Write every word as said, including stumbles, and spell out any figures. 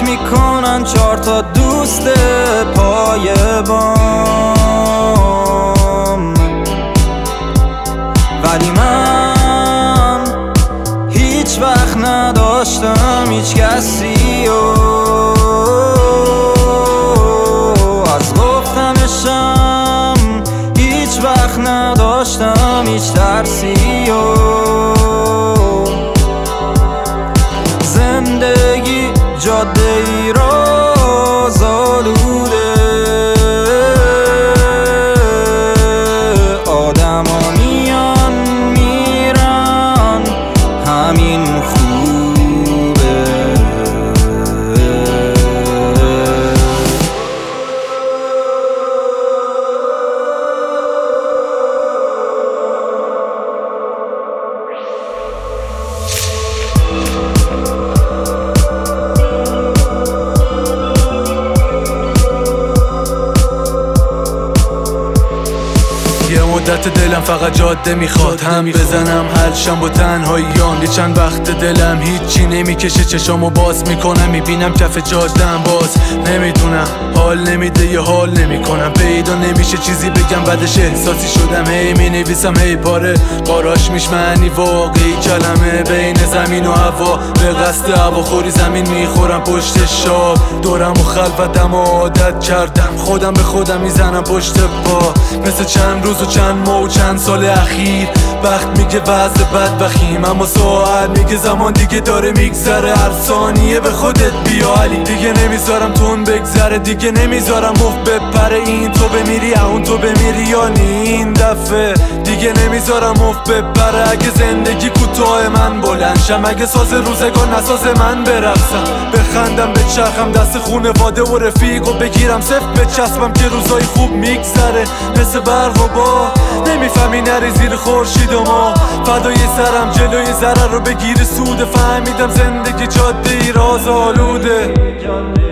میکنن چهار تا دوست پای بام، ولی من هیچ وقت نداشتم هیچ کسی و از گفتنشم هیچ وقت نداشتم هیچ ترسی و زندگی جاده ای را زالوده، آدم ها میان میرن همین خوبه. یه مدت دلم فقط جاده میخواد، هم بزنم حلشم با تنهاییام. یه چند وقت دلم هیچی نمیکشه، چشامو باز میکنم میبینم کف جاده‌ام، باز نمیدونم حال نمیده یه حال نمیکنم، پیدا نمیشه چیزی بگم بعدش احساسی شدم. هی مینویسم هی پاره قاراش میش معنی واقعی کلمه، بین زمین و هوا به قصد هواخوری زمین میخورم پشت شاب، دورم و خلوتم و عادت کردم، خودم به خودم میزنم پشت پا، مثل چند روز و چند ماه و چند سال اخیر. وقت میگه وضع بد بخیم، اما ساعت میگه زمان دیگه داره میگذره، هر ثانیه به خودت بیا علی. دیگه نمیذارم تون بگذره، دیگه نمیذارم مفت بپره، این تو بمیری اون تو بمیری یا نی این دفعه. دیگه نمیذارم مفت بپره، اگه زندگی کوتاه من بلند شم، اگه ساز روزگار نساز من برقصم، بخندم بچرخم دست خونواده و رفیق و بگیرم صفت بچسبم که روزای خوب میگذره، مثل برق و با نمیفهمی نری زیر خورشید و ما، فدای سرم جلوی ضرر رو بگیر سود، فهمیدم زندگی جاده ای راز آلوده.